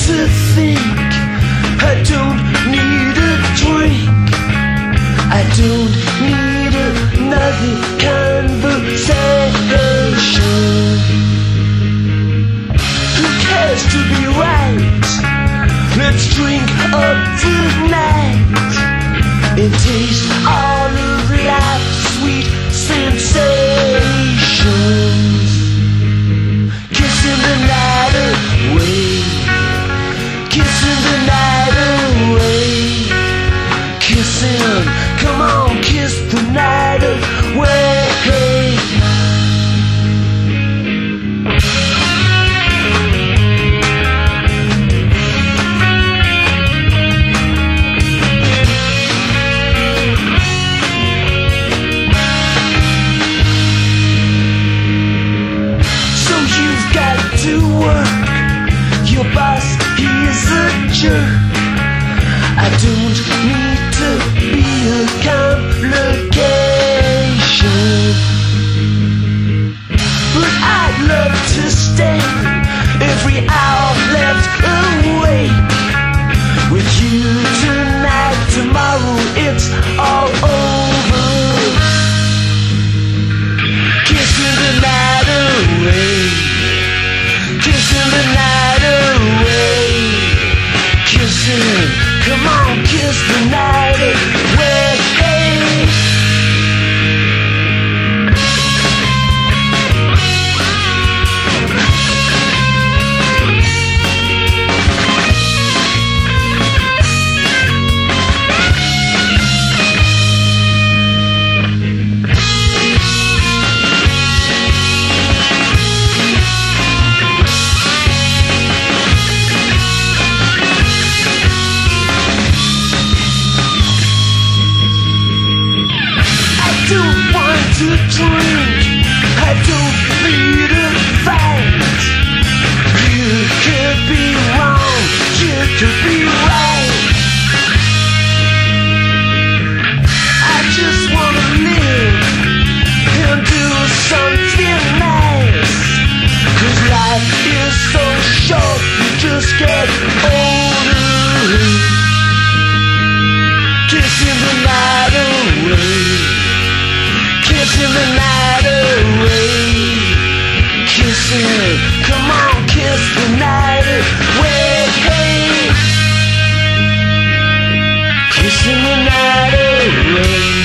to think. I don't need a drink. I don't need another conversation. Who cares to be right? Let's drink up tonight and taste all of life's sweet sensations. Kissing the night away, kissing the night away, kissing, come on, kiss the night away. To work, your boss, he is a jerk. I don't need to be a complication, but I'd love to stay every hour left awake with you tonight. Tomorrow it's all over. Kissing the night away, kissing the night away, kissing, come on, kiss the night away. I don't want to drink, I don't need a fight. You could be wrong, you could be right. I just wanna live and do something nice, 'cause life is so short, you just get older. Kissing the night away, kissing the night away, kissing, come on, kiss the night away. Kissing the night away.